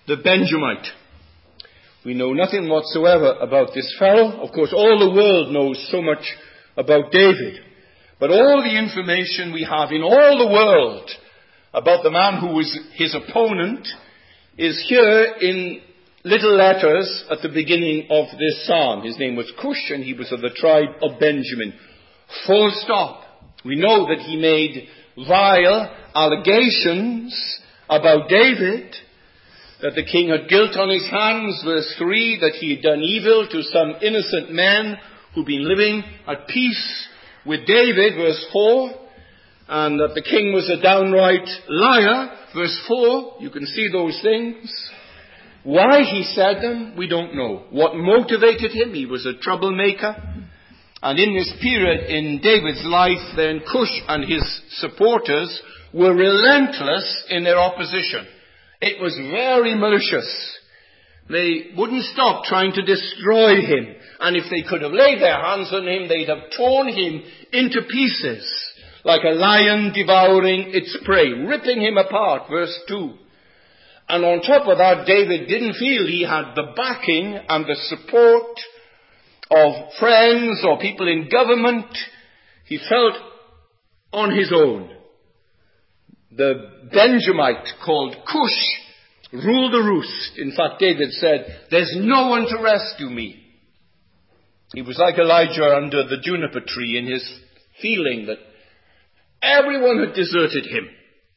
the Benjamite. We know nothing whatsoever about this fellow. Of course, all the world knows so much about David. But all the information we have in all the world about the man who was his opponent is here in little letters at the beginning of this psalm. His name was Cush, and he was of the tribe of Benjamin. Full stop. We know that he made vile allegations about David, that the king had guilt on his hands, verse 3, that he had done evil to some innocent men who'd been living at peace with David, verse 4, and that the king was a downright liar, verse 4. You can see those things. Why he said them, we don't know. What motivated him? He was a troublemaker. And in this period in David's life, then Cush and his supporters were relentless in their opposition. It was very malicious. They wouldn't stop trying to destroy him. And if they could have laid their hands on him, they'd have torn him into pieces, like a lion devouring its prey, ripping him apart, verse 2. And on top of that, David didn't feel he had the backing and the support of friends or people in government. He felt on his own. The Benjamite called Cush ruled the roost. In fact, David said, "There's no one to rescue me." He was like Elijah under the juniper tree in his feeling that everyone had deserted him.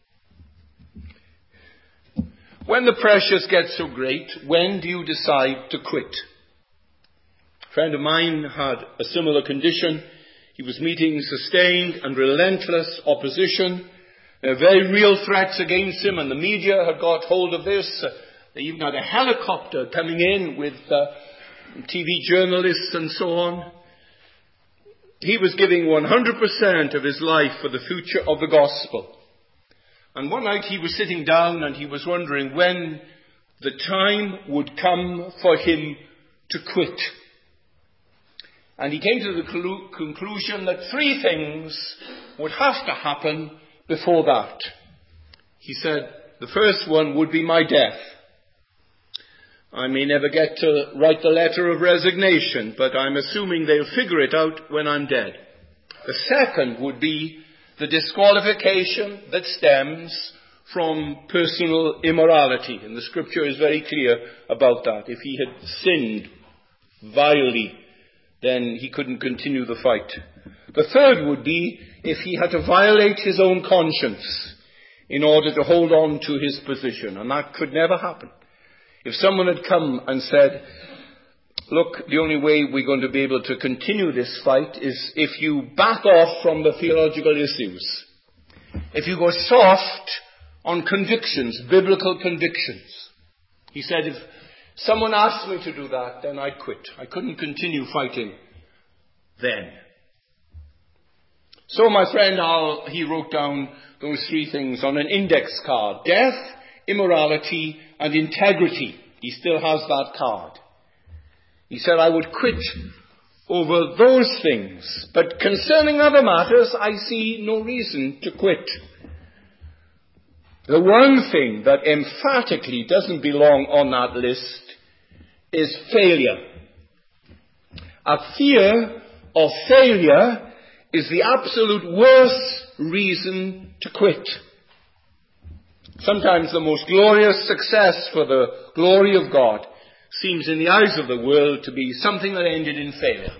When the pressures get so great, when do you decide to quit? A friend of mine had a similar condition. He was meeting sustained and relentless opposition. Very real threats against him, and the media had got hold of this. They even had a helicopter coming in with TV journalists and so on. He was giving 100% of his life for the future of the gospel. And one night he was sitting down and he was wondering when the time would come for him to quit. And he came to the conclusion that 3 things would have to happen before that. He said, the first one would be my death. I may never get to write the letter of resignation, but I'm assuming they'll figure it out when I'm dead. The second would be the disqualification that stems from personal immorality. And the scripture is very clear about that. If he had sinned vilely, then he couldn't continue the fight. The third would be if he had to violate his own conscience in order to hold on to his position. And that could never happen. If someone had come and said, look, the only way we're going to be able to continue this fight is if you back off from the theological issues. If you go soft on convictions, biblical convictions. He said, if someone asked me to do that, then I'd quit. I couldn't continue fighting then. So my friend Al, he wrote down those 3 things on an index card. Death, immorality, and integrity. He still has that card. He said, I would quit over those things. But concerning other matters, I see no reason to quit. The one thing that emphatically doesn't belong on that list is failure. A fear of failure is the absolute worst reason to quit. Sometimes the most glorious success for the glory of God seems in the eyes of the world to be something that ended in failure.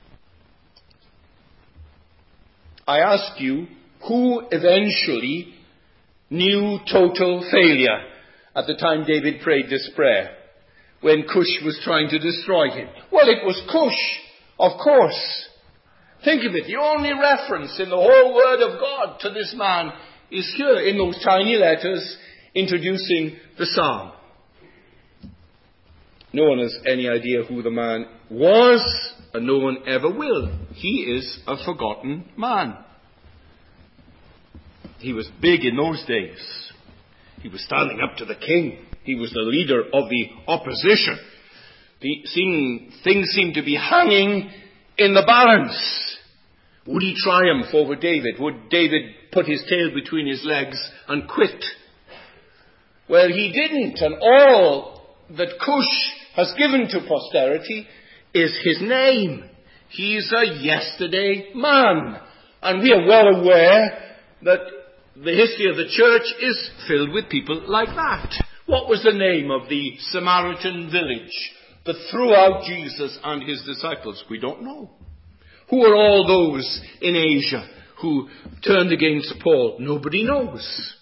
I ask you, who eventually knew total failure at the time David prayed this prayer, when Cush was trying to destroy him? Well, it was Cush, of course. Think of it, the only reference in the whole Word of God to this man is here in those tiny letters introducing the psalm. No one has any idea who the man was, and no one ever will. He is a forgotten man. He was big in those days. He was standing up to the king. He was the leader of the opposition. Things seemed to be hanging in the balance. Would he triumph over David? Would David put his tail between his legs and quit? Well, he didn't, and all that Cush has given to posterity is his name. He's a yesterday man. And we are well aware that the history of the church is filled with people like that. What was the name of the Samaritan village that threw out Jesus and his disciples? We don't know. Who are all those in Asia who turned against Paul? Nobody knows.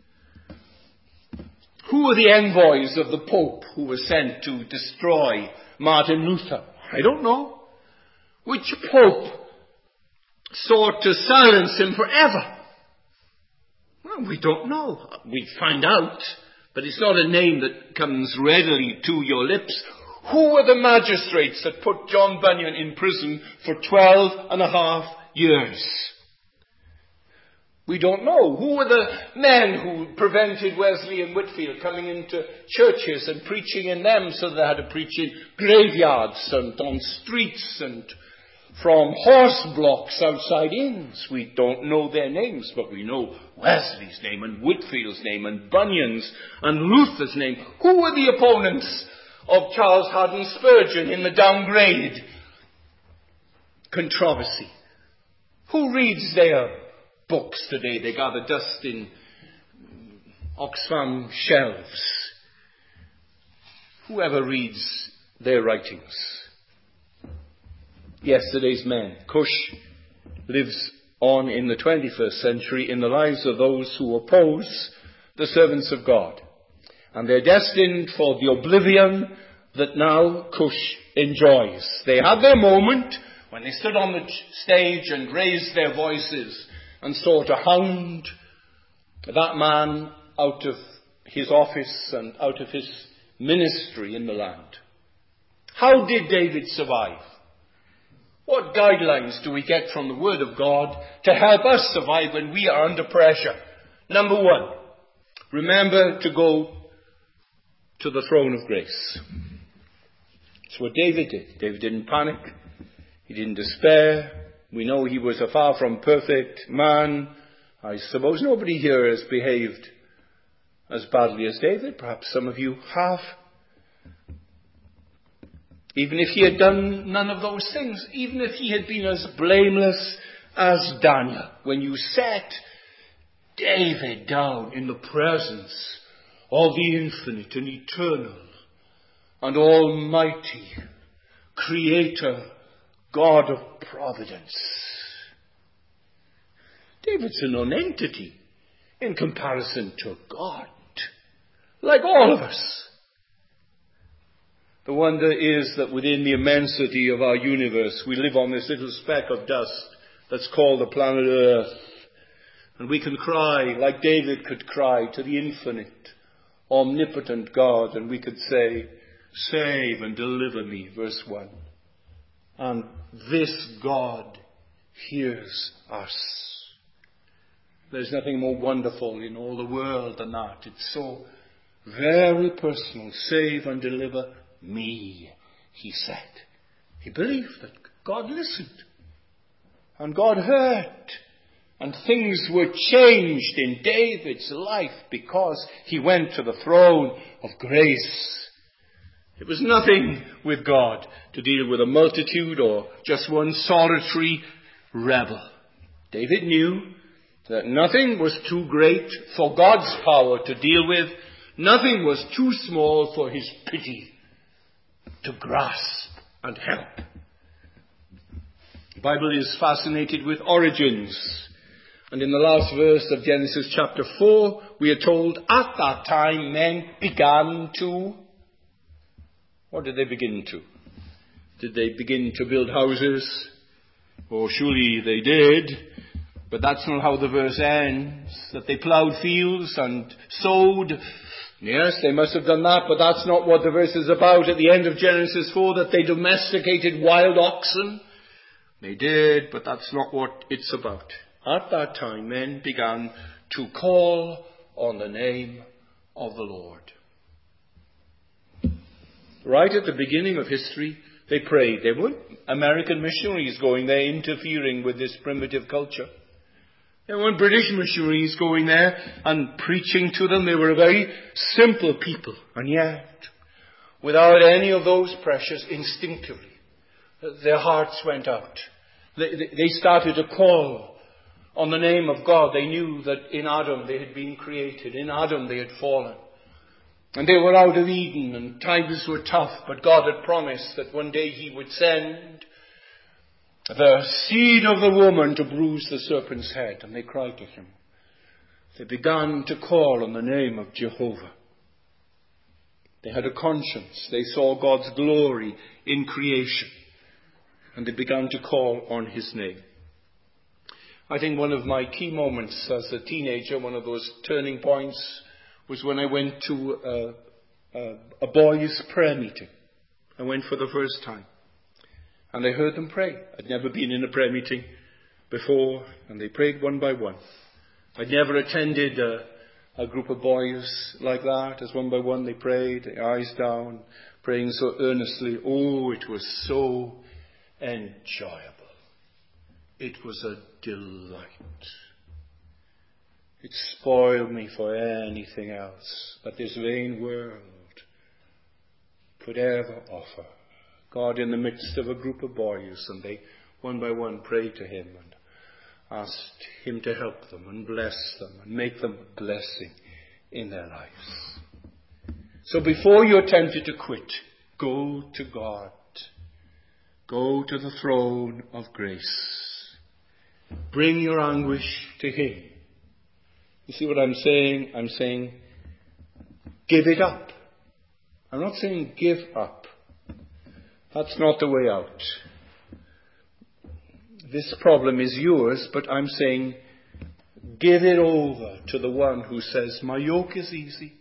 Who are the envoys of the Pope who were sent to destroy Martin Luther? I don't know. Which Pope sought to silence him forever? Well, we don't know. We find out, but it's not a name that comes readily to your lips. Who were the magistrates that put John Bunyan in prison for 12.5 years? We don't know. Who were the men who prevented Wesley and Whitefield coming into churches and preaching in them, so they had to preach in graveyards and on streets and from horse blocks outside inns? We don't know their names, but we know Wesley's name and Whitefield's name and Bunyan's and Luther's name. Who were the opponents of Charles Haddon Spurgeon in the downgrade controversy? Who reads their books today? They gather dust in Oxfam shelves. Whoever reads their writings? Yesterday's men. Cush lives on in the 21st century in the lives of those who oppose the servants of God. And they're destined for the oblivion that now Cush enjoys. They had their moment when they stood on the stage and raised their voices and sought to hound that man out of his office and out of his ministry in the land. How did David survive? What guidelines do we get from the Word of God to help us survive when we are under pressure? Number one, remember to go to the throne of grace. That's what David did. David didn't panic. He didn't despair. We know he was a far from perfect man. I suppose nobody here has behaved as badly as David. Perhaps some of you have. Even if he had done none of those things, even if he had been as blameless as Daniel, when you set David down in the presence of the infinite and eternal and almighty Creator, God of providence, David's a non-entity in comparison to God, like all of us. The wonder is that within the immensity of our universe, we live on this little speck of dust that's called the planet Earth. And we can cry, like David could cry, to the infinite, omnipotent God. And we could say, save and deliver me, verse 1. And this God hears us. There's nothing more wonderful in all the world than that. It's so very personal. Save and deliver me, he said. He believed that God listened and God heard, and things were changed in David's life because he went to the throne of grace. It was nothing with God to deal with a multitude or just one solitary rebel. David knew that nothing was too great for God's power to deal with. Nothing was too small for his pity to grasp and help. The Bible is fascinated with origins. And in the last verse of Genesis chapter 4, we are told, at that time men began to... What did they begin to? Did they begin to build houses? Oh, surely they did. But that's not how the verse ends. That they plowed fields and sowed. Yes, they must have done that, but that's not what the verse is about. At the end of Genesis 4, that they domesticated wild oxen. They did, but that's not what it's about. At that time, men began to call on the name of the Lord. Right at the beginning of history, they prayed. They weren't American missionaries going there interfering with this primitive culture. There weren't British missionaries going there and preaching to them. They were a very simple people. And yet, without any of those pressures, instinctively, their hearts went out. They started to call on the name of God. They knew that in Adam they had been created. In Adam they had fallen. And they were out of Eden and times were tough. But God had promised that one day He would send the seed of the woman to bruise the serpent's head. And they cried to Him. They began to call on the name of Jehovah. They had a conscience. They saw God's glory in creation. And they began to call on His name. I think one of my key moments as a teenager, one of those turning points, was when I went to a boys' prayer meeting. I went for the first time. And I heard them pray. I'd never been in a prayer meeting before, and they prayed one by one. I'd never attended a group of boys like that. As one by one they prayed, their eyes down, praying so earnestly. Oh, it was so enjoyable. It was a delight. It spoiled me for anything else that this vain world could ever offer. God in the midst of a group of boys, and they one by one prayed to Him and asked Him to help them and bless them and make them a blessing in their lives. So before you're tempted to quit, go to God. Go to the throne of grace. Bring your anguish to Him. You see what I'm saying? I'm saying give it up. I'm not saying give up. That's not the way out. This problem is yours, but I'm saying give it over to the one who says, my yoke is easy.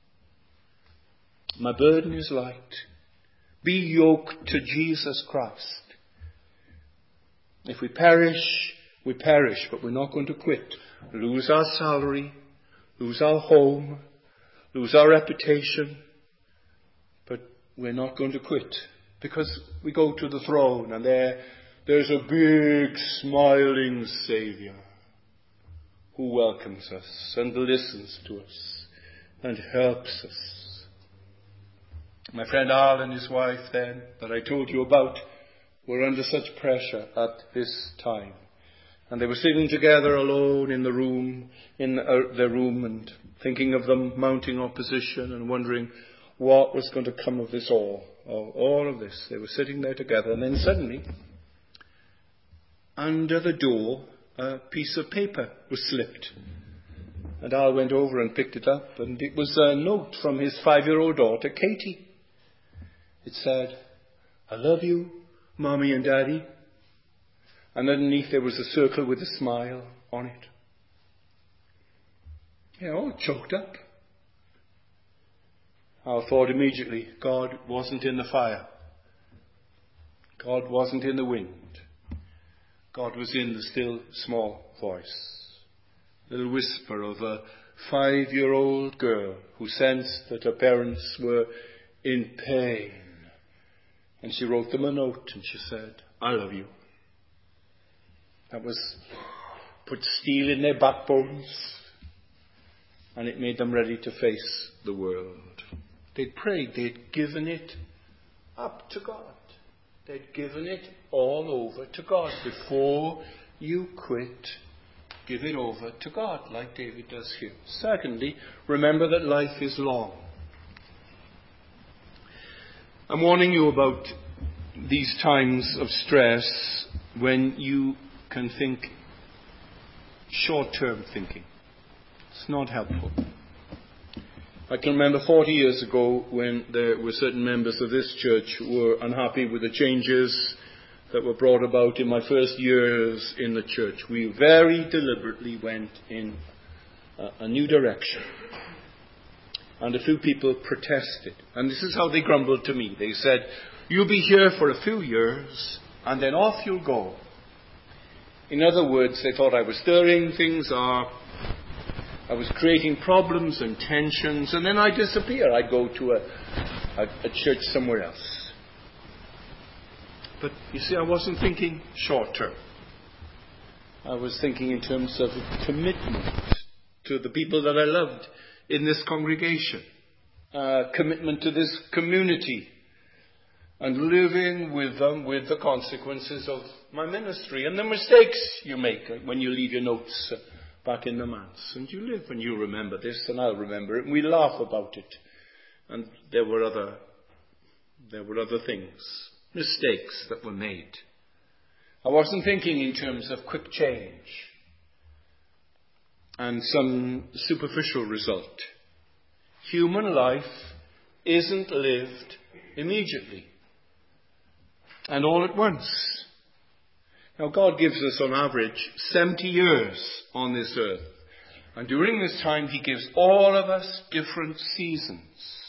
My burden is light. Be yoked to Jesus Christ. If we perish, but we're not going to quit. Lose our salary, lose our home, lose our reputation, but we're not going to quit. Because we go to the throne and there's a big smiling Saviour who welcomes us and listens to us and helps us. My friend Al and his wife then, that I told you about, were under such pressure at this time. And they were sitting together alone in the room, their room, and thinking of the mounting opposition and wondering what was going to come of this all of this. They were sitting there together, and then suddenly, under the door, a piece of paper was slipped. And Al went over and picked it up, and it was a note from his 5-year-old daughter, Katie. It said, I love you, Mommy and Daddy. And underneath there was a circle with a smile on it. All choked up. I thought immediately, God wasn't in the fire. God wasn't in the wind. God was in the still small voice. The little whisper of a 5-year-old girl who sensed that her parents were in pain. And she wrote them a note and she said, I love you. That was put steel in their backbones, and it made them ready to face the world. They'd prayed, they'd given it up to God. They'd given it all over to God. Before you quit, give it over to God, like David does here. Secondly, remember that life is long. I'm warning you about these times of stress when you can think short-term thinking. It's not helpful. I can remember 40 years ago when there were certain members of this church who were unhappy with the changes that were brought about in my first years in the church. We very deliberately went in a new direction. And a few people protested. And this is how they grumbled to me. They said, you'll be here for a few years and then off you'll go. In other words, they thought I was stirring things up. I was creating problems and tensions, and then I'd disappear. I'd go to a church somewhere else. But you see, I wasn't thinking short term. I was thinking in terms of commitment to the people that I loved in this congregation, commitment to this community, and living with them with the consequences of my ministry and the mistakes you make when you leave your notes back in the manse. And you live and you remember this, and I'll remember it, and we laugh about it. And there were other things, mistakes that were made. I wasn't thinking in terms of quick change and some superficial result. Human life isn't lived immediately and all at once. Now, God gives us on average 70 years on this earth. And during this time, He gives all of us different seasons.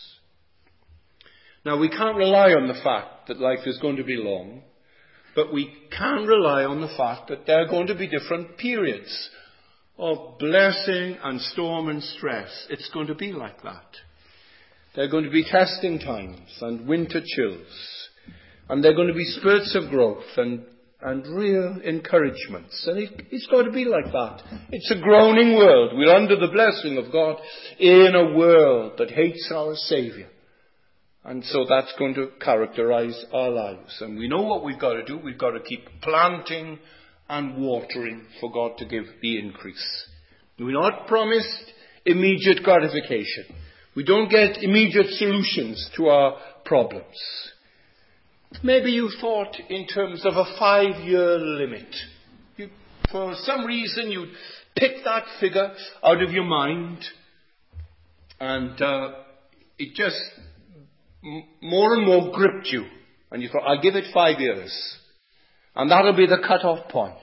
Now, we can't rely on the fact that life is going to be long, but we can rely on the fact that there are going to be different periods of blessing and storm and stress. It's going to be like that. There are going to be testing times and winter chills. And there are going to be spurts of growth and real encouragements. And it's going to be like that. It's a groaning world. We're under the blessing of God in a world that hates our Saviour. And so that's going to characterize our lives. And we know what we've got to do. We've got to keep planting and watering for God to give the increase. We're not promised immediate gratification. We don't get immediate solutions to our problems. Maybe you thought in terms of a 5-year limit. For some reason you picked that figure out of your mind, and it just more and more gripped you. And you thought, I'll give it 5 years. And that'll be the cut-off point.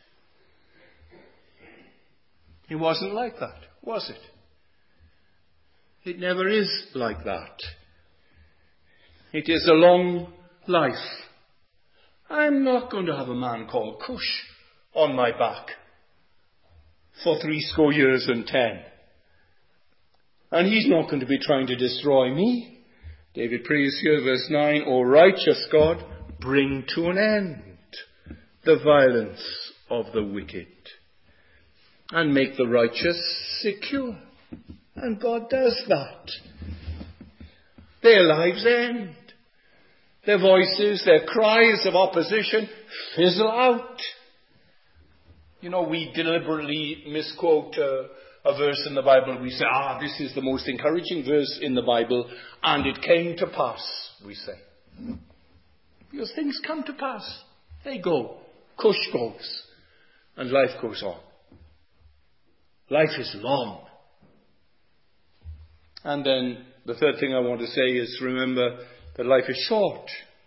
It wasn't like that, was it? It never is like that. It is a long life. I'm not going to have a man called Cush on my back for 70 years and 10. And he's not going to be trying to destroy me. David prays here, verse 9, O righteous God, bring to an end the violence of the wicked and make the righteous secure. And God does that. Their lives end. Their voices, their cries of opposition fizzle out. You know, we deliberately misquote a verse in the Bible. We say, this is the most encouraging verse in the Bible, and it came to pass, we say. Because things come to pass. They go. Cush goes. And life goes on. Life is long. And then the third thing I want to say is remember that life is short.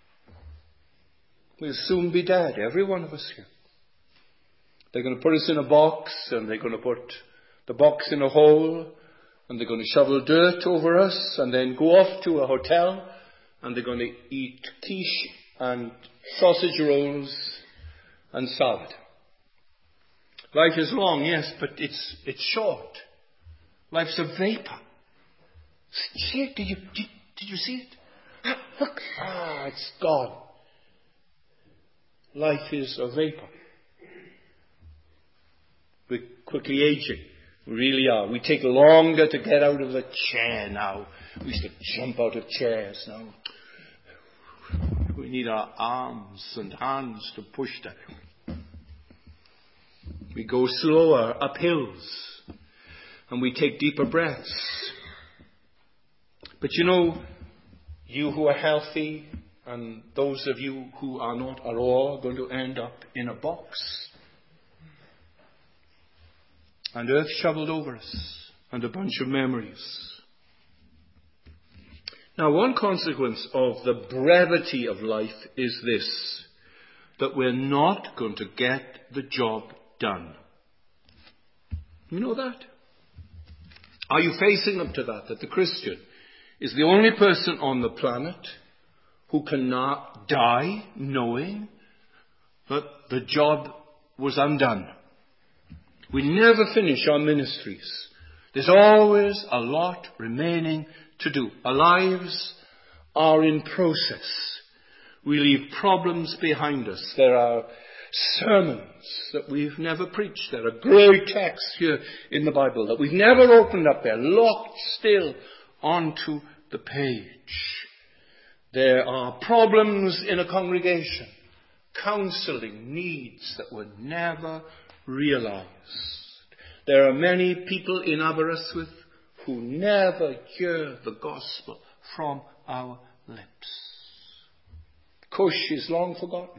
We'll soon be dead, every one of us here. They're going to put us in a box, and they're going to put the box in a hole, and they're going to shovel dirt over us, and then go off to a hotel, and they're going to eat quiche and sausage rolls and salad. Life is long, yes, but it's short. Life's a vapor. See it? Did you see it? Look, it's gone. Life is a vapor. We're quickly aging. We really are. We take longer to get out of the chair now. We used to jump out of chairs now. We need our arms and hands to push that. We go slower up hills. And we take deeper breaths. But you know, you who are healthy and those of you who are not are all going to end up in a box. And earth shoveled over us and a bunch of memories. Now, one consequence of the brevity of life is this, that we're not going to get the job done. You know that? Are you facing up to that the Christian is the only person on the planet who cannot die knowing that the job was undone? We never finish our ministries. There's always a lot remaining to do. Our lives are in process. We leave problems behind us. There are sermons that we've never preached. There are great texts here in the Bible that we've never opened up there, locked still onto the page. There are problems in a congregation, counseling needs that were never realized. There are many people in Aberystwyth who never hear the gospel from our lips. Cush is long forgotten.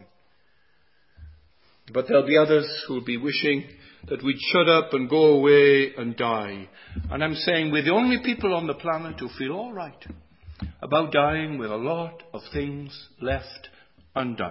But there'll be others who'll be wishing that we'd shut up and go away and die. And I'm saying we're the only people on the planet who feel all right about dying with a lot of things left undone.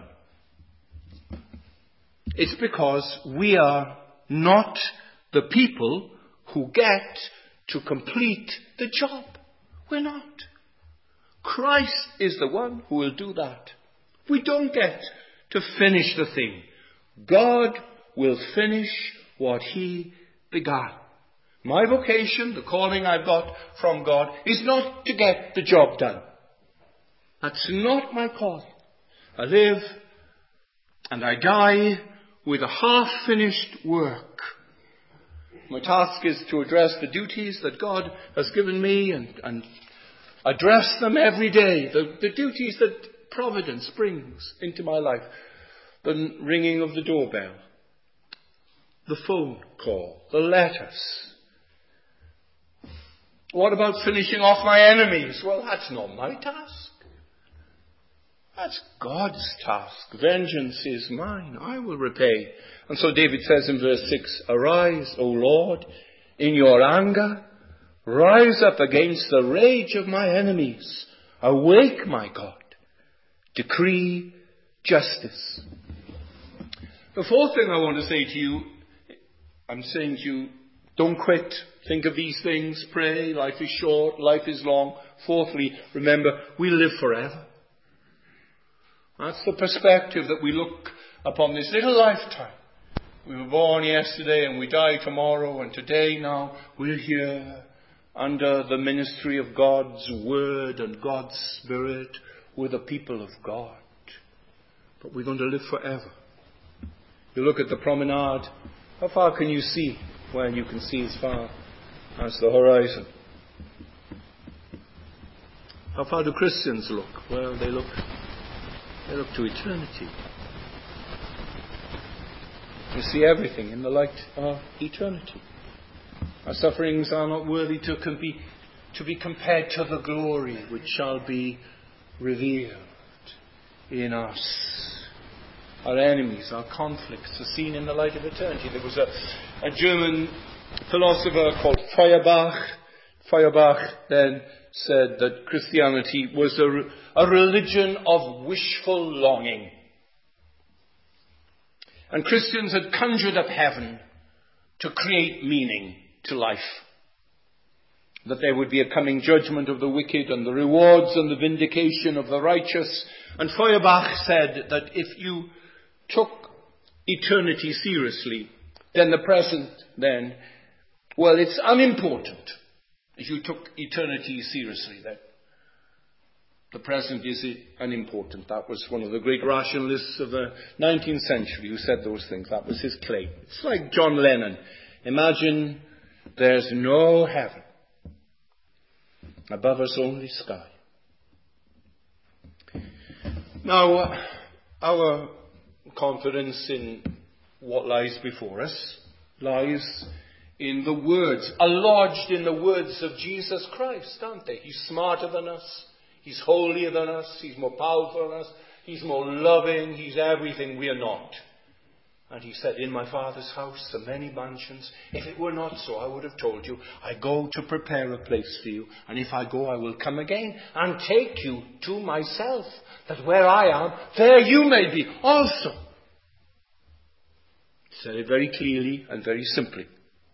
It's because we are not the people who get to complete the job. We're not. Christ is the one who will do that. We don't get to finish the thing. God will finish what He began. My vocation, the calling I've got from God, is not to get the job done. That's not my calling. I live and I die with a half-finished work. My task is to address the duties that God has given me and address them every day. The duties that providence brings into my life. The ringing of the doorbell, the phone call, the letters. What about finishing off my enemies? Well, that's not my task. That's God's task. Vengeance is mine. I will repay. And so David says in verse 6, "Arise, O Lord, in your anger. Rise up against the rage of my enemies. Awake, my God. Decree justice." The fourth thing I want to say to you, I'm saying to you, don't quit. Think of these things. Pray. Life is short. Life is long. Fourthly, remember, we live forever. That's the perspective that we look upon this little lifetime. We were born yesterday and we die tomorrow, and today now we're here under the ministry of God's Word and God's Spirit with the people of God. But we're going to live forever. You look at the promenade, how far can you see? Well, you can see as far as the horizon. How far do Christians look? Well, they look to eternity. You see everything in the light of eternity. Our sufferings are not worthy to be compared to the glory which shall be revealed in us. Our enemies, our conflicts are seen in the light of eternity. There was a German philosopher called Feuerbach. Feuerbach then said that Christianity was a religion of wishful longing. And Christians had conjured up heaven to create meaning to life. That there would be a coming judgment of the wicked and the rewards and the vindication of the righteous. And Feuerbach said that if you took eternity seriously, then the present it's unimportant. If you took eternity seriously, then the present is unimportant. That was one of the great rationalists of the 19th century who said those things. That was his claim. It's like John Lennon. Imagine there's no heaven. Above us only sky. Now, our confidence in what lies before us lies in the words, are lodged in the words of Jesus Christ, aren't they? He's smarter than us. He's holier than us. He's more powerful than us. He's more loving. He's everything we are not. And he said, "In my Father's house are many mansions. If it were not so, I would have told you. I go to prepare a place for you. And if I go, I will come again and take you to myself, that where I am, there you may be also." He said it very clearly and very simply.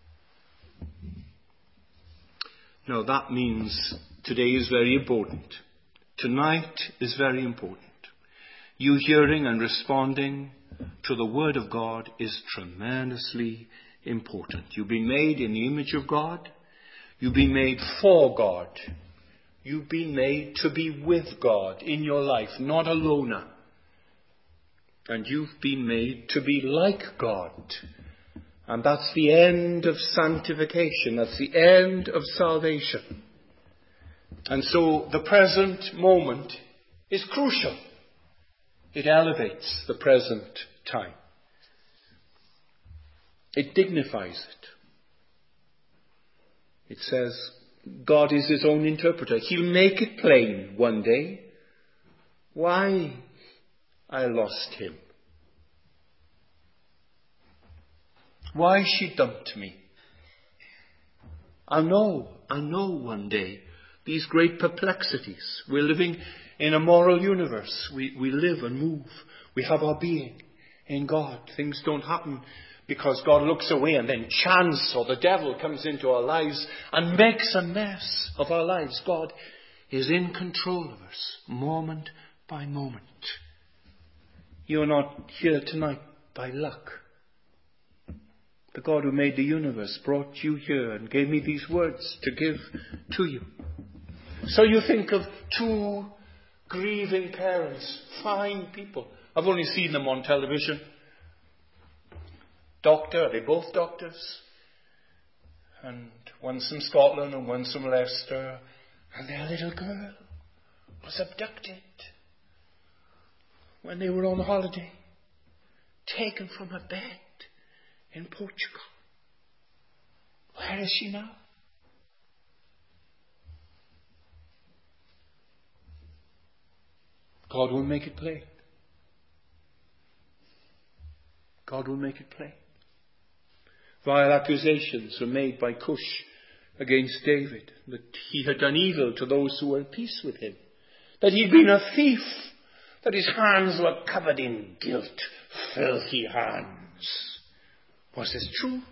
Now that means today is very important. Tonight is very important. You hearing and responding to the Word of God is tremendously important. You've been made in the image of God. You've been made for God. You've been made to be with God in your life, not a loner. And you've been made to be like God. And that's the end of sanctification. That's the end of salvation. And so the present moment is crucial. It elevates the present time. It dignifies it. It says God is his own interpreter. He'll make it plain one day why I lost him. Why she dumped me. I'll know one day these great perplexities. We're living in a moral universe. We live and move. We have our being in God. Things don't happen because God looks away and then chance or the devil comes into our lives and makes a mess of our lives. God is in control of us, moment by moment. You're not here tonight by luck. The God who made the universe brought you here and gave me these words to give to you. So you think of two grieving parents, fine people. I've only seen them on television. Doctor, are they both doctors? And one's from Scotland and one's from Leicester. And their little girl was abducted when they were on holiday, taken from her bed in Portugal. Where is she now? God will make it plain. God will make it plain. Vile accusations were made by Cush against David, that he had done evil to those who were at peace with him, that he'd been a thief, that his hands were covered in guilt, filthy hands. Was this true?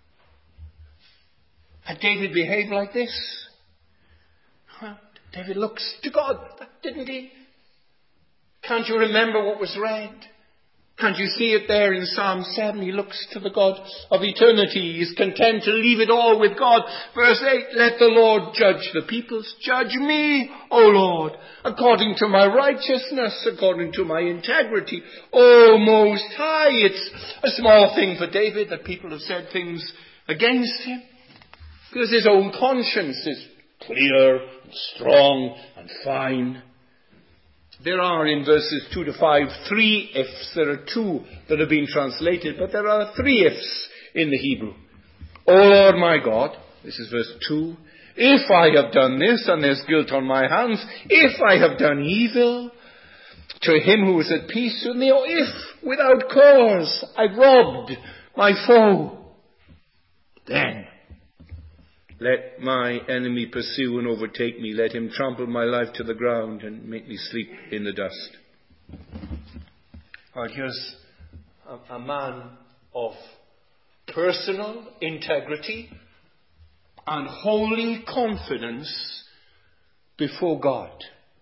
Had David behaved like this? Well, David looks to God, didn't he? Can't you remember what was read? Can't you see it there in Psalm 7? He looks to the God of eternity. He's content to leave it all with God. Verse 8, let the Lord judge the peoples. Judge me, O Lord, according to my righteousness, according to my integrity. O Most High. It's a small thing for David that people have said things against him, because his own conscience is clear, and strong, and fine. There are in verses 2 to 5 3 ifs. There are 2 that have been translated, but there are 3 ifs in the Hebrew. O Lord my God, this is verse 2, if I have done this and there's guilt on my hands, if I have done evil to him who is at peace with me, or if without cause I robbed my foe, then let my enemy pursue and overtake me. Let him trample my life to the ground and make me sleep in the dust. All right, here's a man of personal integrity and holy confidence before God.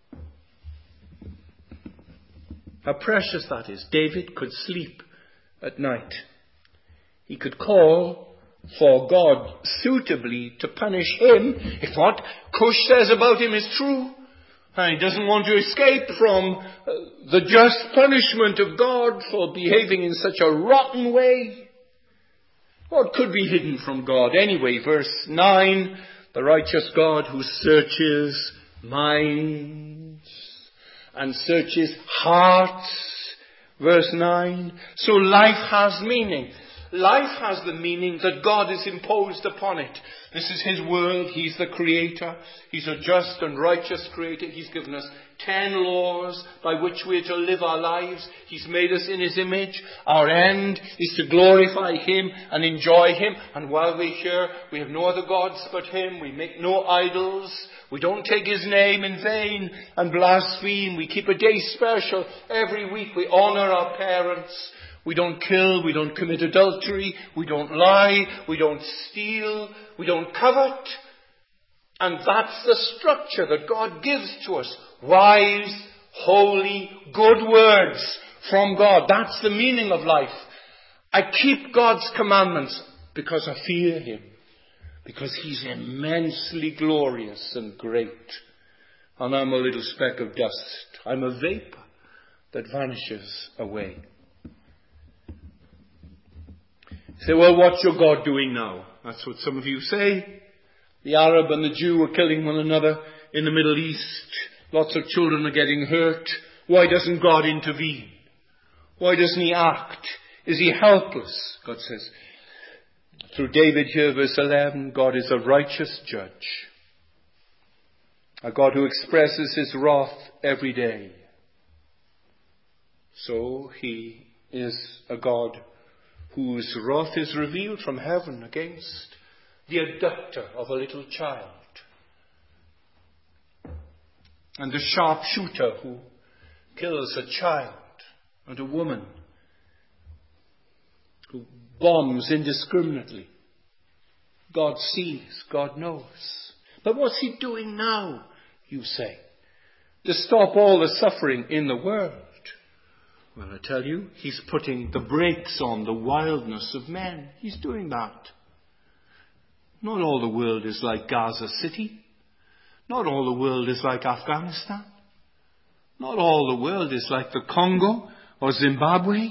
How precious that is. David could sleep at night. He could call for God suitably to punish him if what Cush says about him is true. And he doesn't want to escape from the just punishment of God for behaving in such a rotten way. What could be hidden from God anyway? Verse 9, the righteous God who searches minds and searches hearts. Verse 9. So life has meaning. Life has the meaning that God has imposed upon it. This is his world. He's the creator. He's a just and righteous creator. He's given us 10 laws by which we're to live our lives. He's made us in his image. Our end is to glorify him and enjoy him. And while we're here, we have no other gods but him. We make no idols. We don't take his name in vain and blaspheme. We keep a day special. Every week we honor our parents. We don't kill, we don't commit adultery, we don't lie, we don't steal, we don't covet. And that's the structure that God gives to us. Wise, holy, good words from God. That's the meaning of life. I keep God's commandments because I fear him. Because he's immensely glorious and great. And I'm a little speck of dust. I'm a vapor that vanishes away. Say, well, what's your God doing now? That's what some of you say. The Arab and the Jew are killing one another in the Middle East. Lots of children are getting hurt. Why doesn't God intervene? Why doesn't he act? Is he helpless? God says, through David here, verse 11, God is a righteous judge. A God who expresses his wrath every day. So he is a God whose wrath is revealed from heaven against the abductor of a little child. And the sharpshooter who kills a child and a woman, who bombs indiscriminately. God sees, God knows. But what's he doing now, you say, to stop all the suffering in the world? Well, I tell you, he's putting the brakes on the wildness of men. He's doing that. Not all the world is like Gaza City. Not all the world is like Afghanistan. Not all the world is like the Congo or Zimbabwe.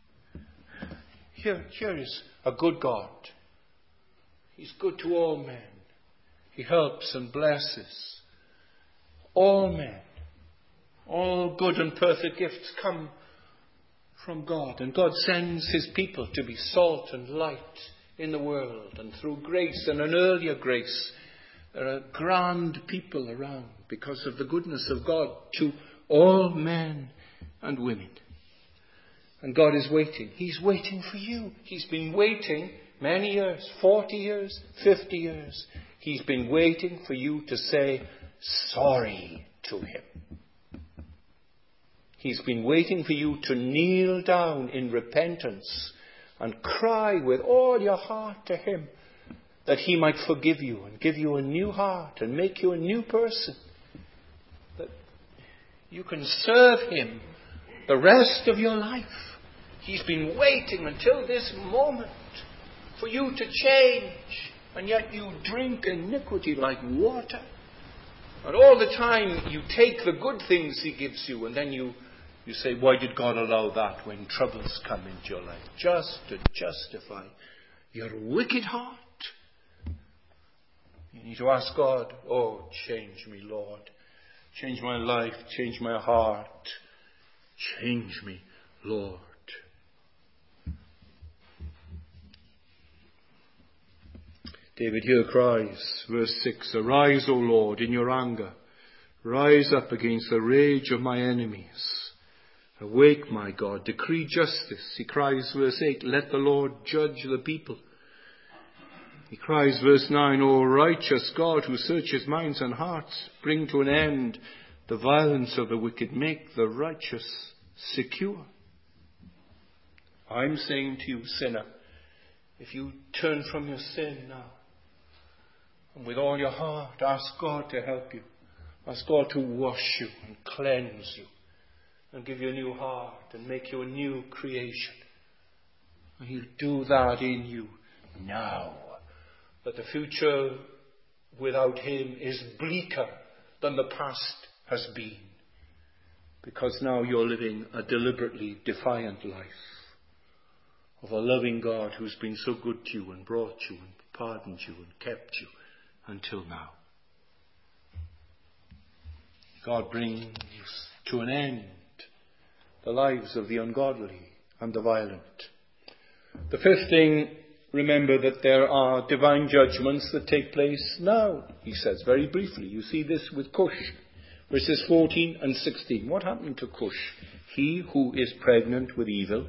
Here is a good God. He's good to all men. He helps and blesses all men. All good and perfect gifts come from God. And God sends his people to be salt and light in the world. And through grace and an earlier grace, there are grand people around because of the goodness of God to all men and women. And God is waiting. He's waiting for you. He's been waiting many years, 40 years, 50 years. He's been waiting for you to say sorry to him. He's been waiting for you to kneel down in repentance and cry with all your heart to him that he might forgive you and give you a new heart and make you a new person. That you can serve him the rest of your life. He's been waiting until this moment for you to change. And yet you drink iniquity like water. And all the time you take the good things he gives you and then you say, why did God allow that when troubles come into your life? Just to justify your wicked heart. You need to ask God, oh, change me, Lord. Change my life, change my heart. Change me, Lord. David here cries, verse 6, arise, O Lord, in your anger. Rise up against the rage of my enemies. Awake, my God, decree justice. He cries, verse 8, let the Lord judge the people. He cries, verse 9, O righteous God who searches minds and hearts, bring to an end the violence of the wicked, make the righteous secure. I'm saying to you, sinner, if you turn from your sin now, and with all your heart ask God to help you, ask God to wash you and cleanse you, and give you a new heart and make you a new creation. And he'll do that in you now. But the future without him is bleaker than the past has been. Because now you're living a deliberately defiant life of a loving God who's been so good to you and brought you and pardoned you and kept you until now. God brings to an end the lives of the ungodly and the violent. The fifth thing, remember that there are divine judgments that take place now, he says very briefly. You see this with Cush, verses 14 and 16. What happened to Cush? He who is pregnant with evil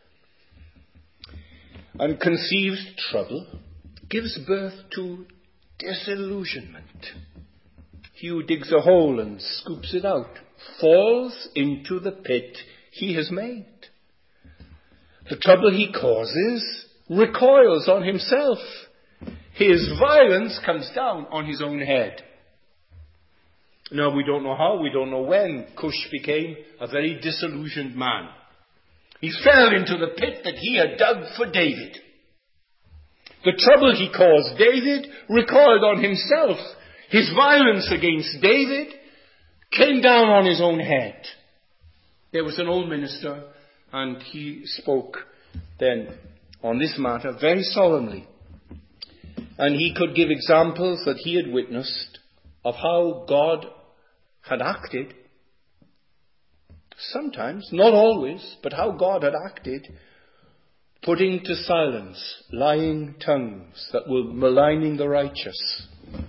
and conceives trouble gives birth to disillusionment. He who digs a hole and scoops it out falls into the pit he has made. The trouble he causes recoils on himself. His violence comes down on his own head. Now, we don't know how, we don't know when Cush became a very disillusioned man. He fell into the pit that he had dug for David. The trouble he caused David recoiled on himself. His violence against David came down on his own head. There was an old minister, and he spoke then on this matter very solemnly. And he could give examples that he had witnessed of how God had acted. Sometimes, not always, but how God had acted, putting to silence lying tongues that were maligning the righteous.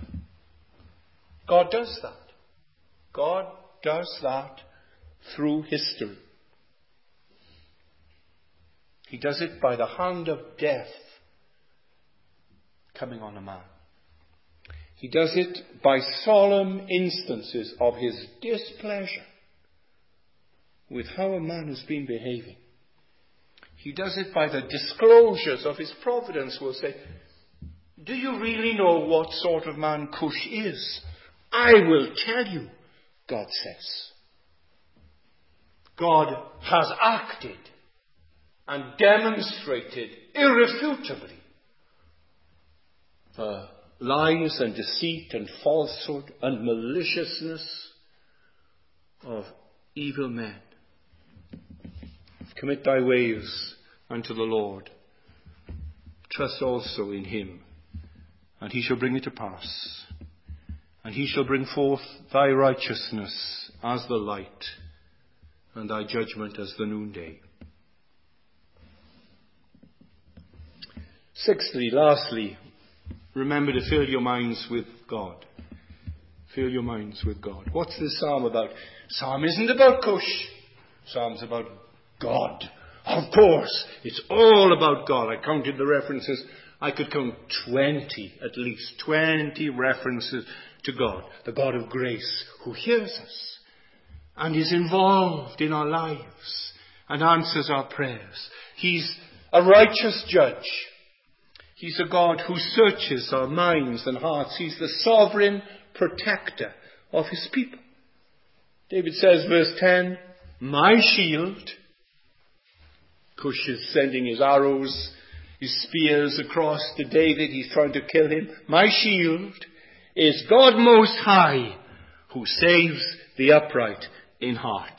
God does that. God does that through history. He does it by the hand of death coming on a man. He does it by solemn instances of his displeasure with how a man has been behaving. He does it by the disclosures of his providence. We'll say, do you really know what sort of man Cush is? I will tell you, God says. God has acted and demonstrated irrefutably the lies and deceit and falsehood and maliciousness of evil men. Commit thy ways unto the Lord. Trust also in him, and he shall bring it to pass. And he shall bring forth thy righteousness as the light, and thy judgment as the noonday. Sixthly, lastly, remember to fill your minds with God. Fill your minds with God. What's this psalm about? Psalm isn't about Cush. Psalm's about God. Of course, it's all about God. I counted the references. I could count 20, at least 20 references to God, the God of grace, who hears us and is involved in our lives and answers our prayers. He's a righteous judge. He's a God who searches our minds and hearts. He's the sovereign protector of his people. David says, verse 10, my shield. Cush is sending his arrows, his spears across to David. He's trying to kill him. My shield is God Most High, who saves the upright in heart.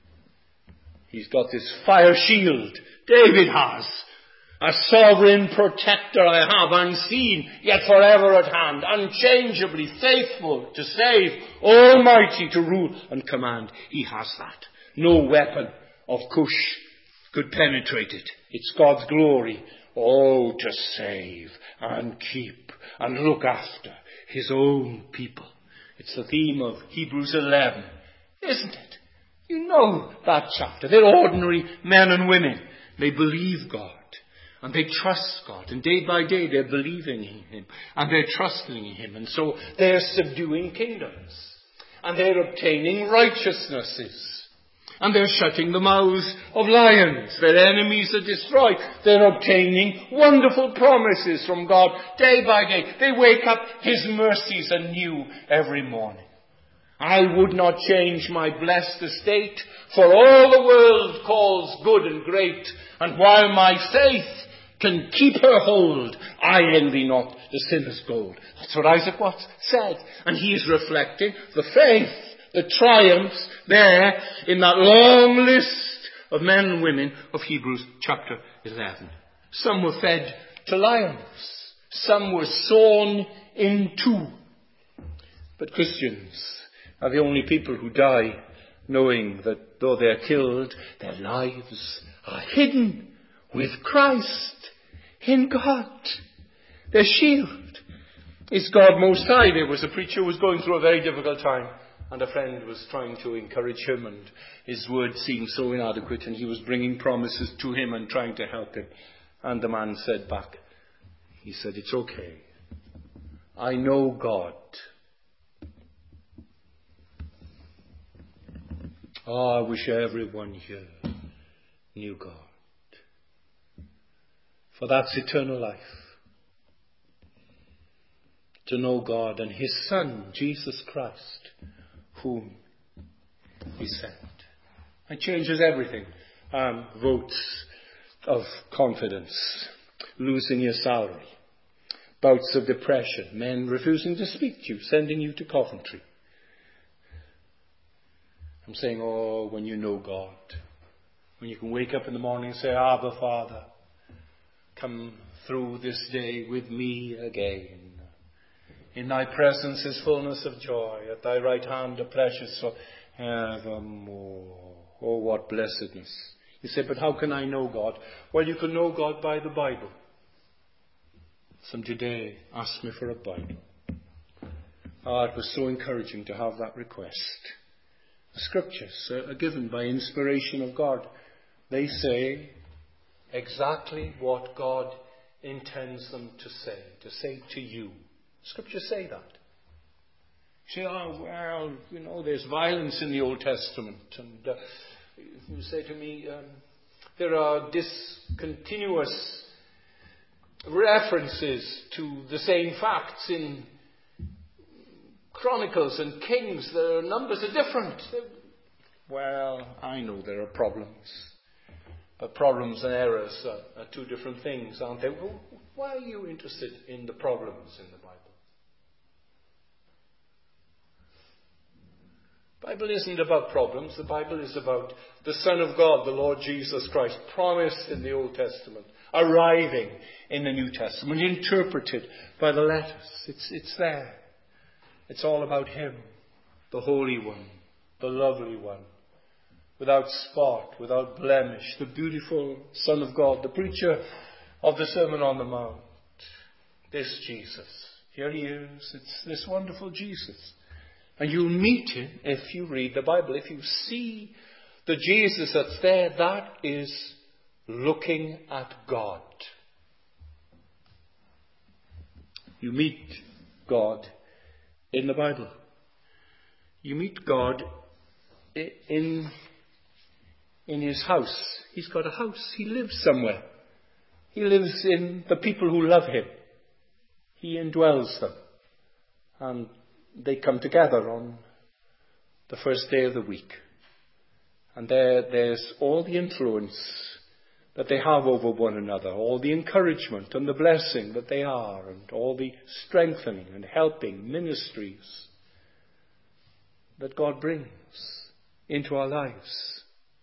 He's got this fire shield. David has. A sovereign protector I have, unseen, yet forever at hand, unchangeably faithful to save, almighty to rule and command. He has that. No weapon of Cush could penetrate it. It's God's glory. Oh, to save and keep and look after his own people. It's the theme of Hebrews 11, isn't it? You know that chapter. They're ordinary men and women. They believe God. And they trust God. And day by day they're believing in him. And they're trusting in him. And so they're subduing kingdoms. And they're obtaining righteousnesses. And they're shutting the mouths of lions. Their enemies are destroyed. They're obtaining wonderful promises from God day by day. They wake up his mercies anew every morning. I would not change my blessed estate for all the world calls good and great. And while my faith can keep her hold, I envy not the sinner's gold. That's what Isaac Watts said. And he is reflecting the faith, the triumphs there in that long list of men and women of Hebrews chapter 11. Some were fed to lions. Some were sawn in two. But Christians are the only people who die knowing that though they're killed, their lives are hidden with Christ in God. Their shield is God Most High. There was a preacher who was going through a very difficult time, and a friend was trying to encourage him, and his words seemed so inadequate, and he was bringing promises to him and trying to help him. And the man said back, he said, it's okay. I know God. Oh, I wish everyone here knew God. For that's eternal life. To know God and his Son, Jesus Christ, whom he sent. It changes everything. Votes of confidence, losing your salary, bouts of depression, men refusing to speak to you, sending you to Coventry. I'm saying, oh, when you know God, when you can wake up in the morning and say, Abba, Father, come through this day with me again. In thy presence is fullness of joy. At thy right hand are pleasures forevermore. Oh, what blessedness. You say, but how can I know God? Well, you can know God by the Bible. Some today asked me for a Bible. It was so encouraging to have that request. The scriptures are given by inspiration of God. They say exactly what God intends them to say to you. Scriptures say that. You say, there's violence in the Old Testament. And you say to me, there are discontinuous references to the same facts in Chronicles and Kings. The numbers are different. Well, I know there are problems. But problems and errors are two different things, aren't they? Well, why are you interested in the problems in the Bible? The Bible isn't about problems. The Bible is about the Son of God, the Lord Jesus Christ, promised in the Old Testament, arriving in the New Testament, interpreted by the letters. It's there. It's all about Him, the Holy One, the lovely One, without spot, without blemish, the beautiful Son of God, the preacher of the Sermon on the Mount. This Jesus. Here He is. It's this wonderful Jesus. And you'll meet Him if you read the Bible. If you see the Jesus that's there, that is looking at God. You meet God in the Bible. You meet God in His house. He's got a house. He lives somewhere. He lives in the people who love Him. He indwells them. And they come together on the first day of the week. And there's all the influence that they have over one another, all the encouragement and the blessing that they are, and all the strengthening and helping ministries that God brings into our lives.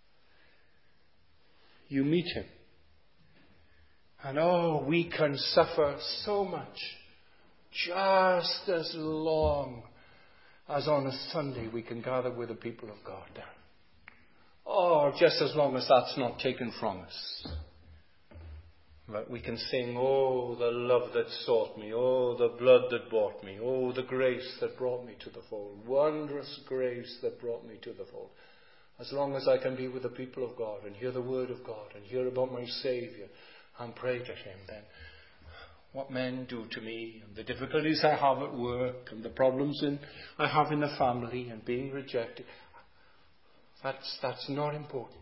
You meet Him. And we can suffer so much just as long as on a Sunday we can gather with the people of God. Just as long as that's not taken from us. But we can sing, oh, the love that sought me, oh, the blood that bought me, oh, the grace that brought me to the fold, wondrous grace that brought me to the fold. As long as I can be with the people of God and hear the word of God and hear about my Saviour and pray to Him, then what men do to me and the difficulties I have at work and the problems I have in the family and being rejected, that's not important.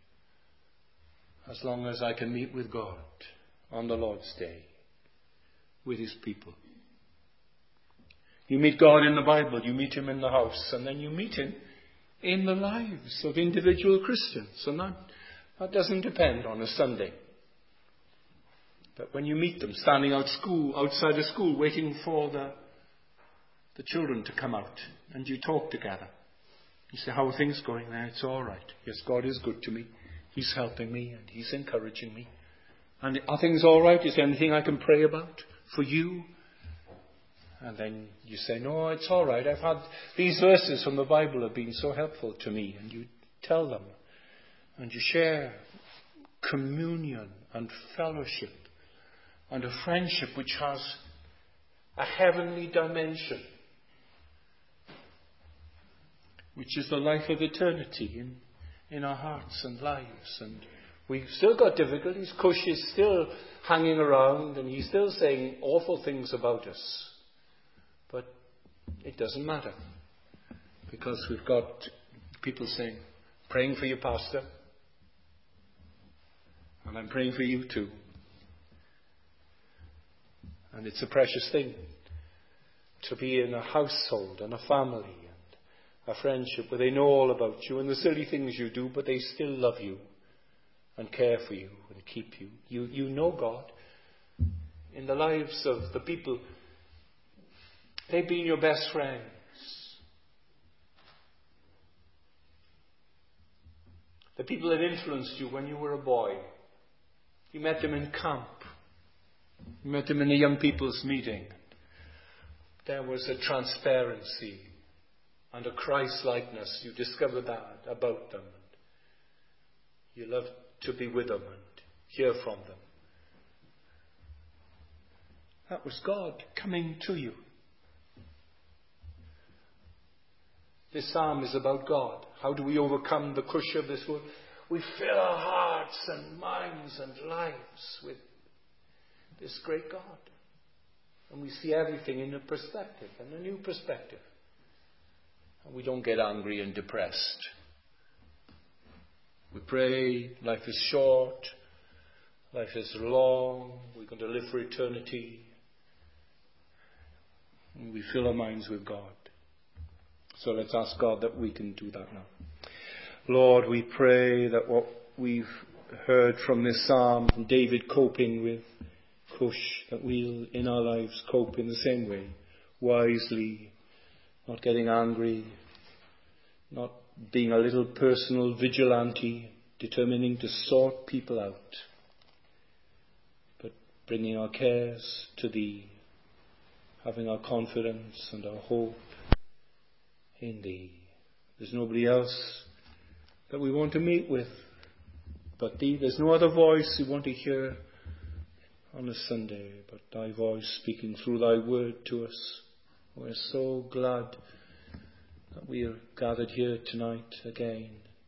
As long as I can meet with God on the Lord's Day with His people. You meet God in the Bible, you meet Him in the house, and then you meet Him in the lives of individual Christians. And that doesn't depend on a Sunday. But when you meet them standing outside of school, waiting for the children to come out, and you talk together. You say, how are things going there? It's all right. Yes, God is good to me. He's helping me and He's encouraging me. And are things all right? Is there anything I can pray about for you? And then you say, no, it's all right. I've had these verses from the Bible have been so helpful to me. And you tell them. And you share communion and fellowship and a friendship which has a heavenly dimension, which is the life of eternity in our hearts and lives. And we've still got difficulties. Cush is still hanging around and he's still saying awful things about us. But it doesn't matter, because we've got people saying, praying for your pastor, and I'm praying for you too. And it's a precious thing to be in a household and a family and a friendship where they know all about you and the silly things you do, but they still love you and care for you and keep you. You know God in the lives of the people. They've been your best friends. The people that influenced you when you were a boy. You met them in camp. We met him in a young people's meeting. There was a transparency and a Christ-likeness. You discover that about them. You love to be with them and hear from them. That was God coming to you. This psalm is about God. How do we overcome the crush of this world? We fill our hearts and minds and lives with this great God. And we see everything in a perspective, and a new perspective. And we don't get angry and depressed. We pray, life is short, life is long, we're going to live for eternity. And we fill our minds with God. So let's ask God that we can do that now. Lord, we pray that what we've heard from this psalm, from David coping with Cush, that we'll in our lives cope in the same way, wisely, not getting angry, not being a little personal vigilante, determining to sort people out, but bringing our cares to Thee, having our confidence and our hope in Thee. There's nobody else that we want to meet with but Thee. There's no other voice we want to hear on a Sunday but Thy voice speaking through Thy word to us. We're so glad that we are gathered here tonight again.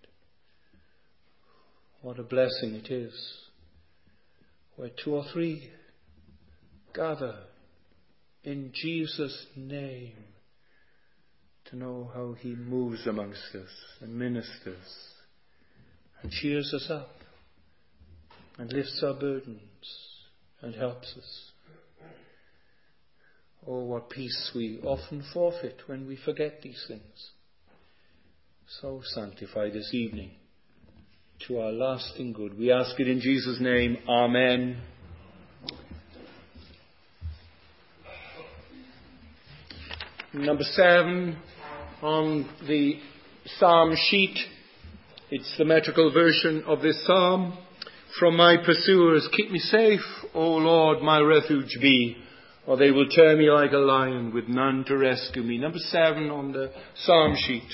What a blessing it is where two or three gather in Jesus' name, to know how He moves amongst us and ministers and cheers us up and lifts our burdens and helps us. Oh, what peace we often forfeit when we forget these things. So sanctify this evening to our lasting good. We ask it in Jesus' name. Amen. Number 7 on the psalm sheet. It's the metrical version of this psalm. From my pursuers, keep me safe, O Lord, my refuge be, or they will tear me like a lion with none to rescue me. Number 7 on the psalm sheet.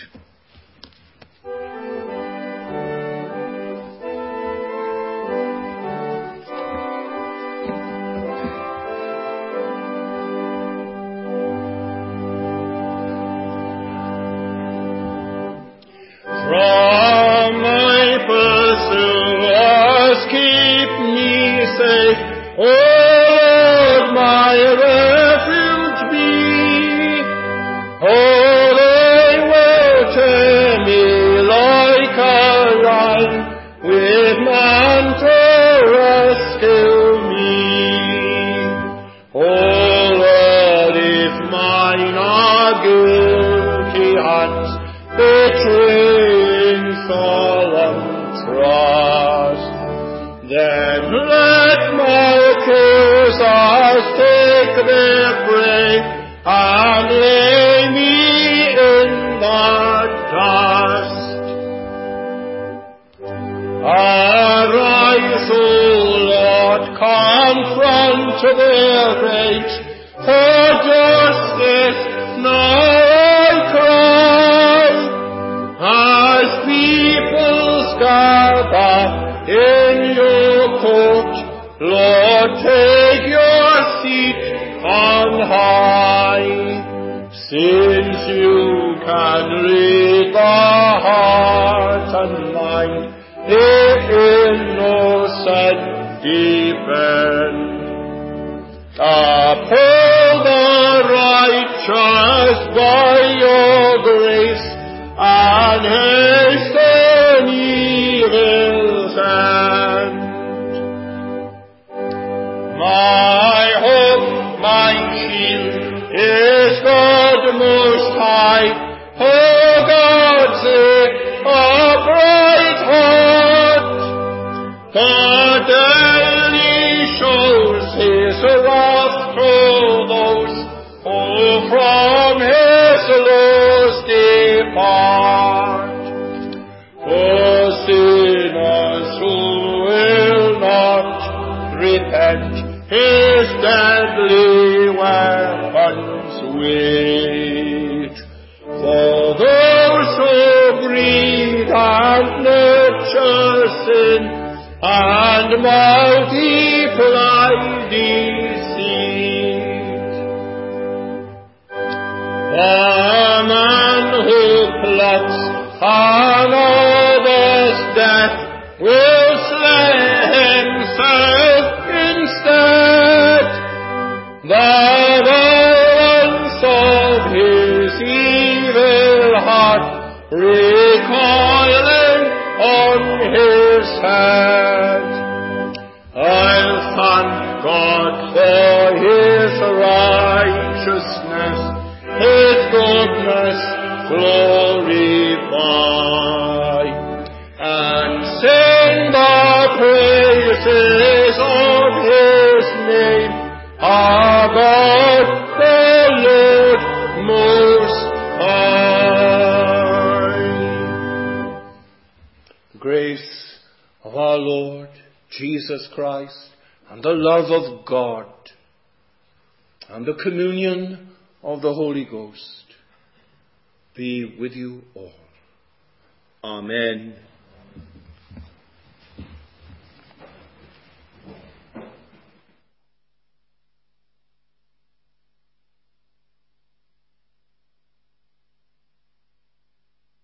His sin, and multiply deceit. The man who plots another's death will slay himself instead. The violence of his evil heart recoiling on his head. I'll thank God for his righteousness, his goodness glorify, and sing the praises of his name, our God, the Lord Most High. The grace of our Lord Jesus Christ, and the love of God, and the communion of the Holy Ghost be with you all. Amen.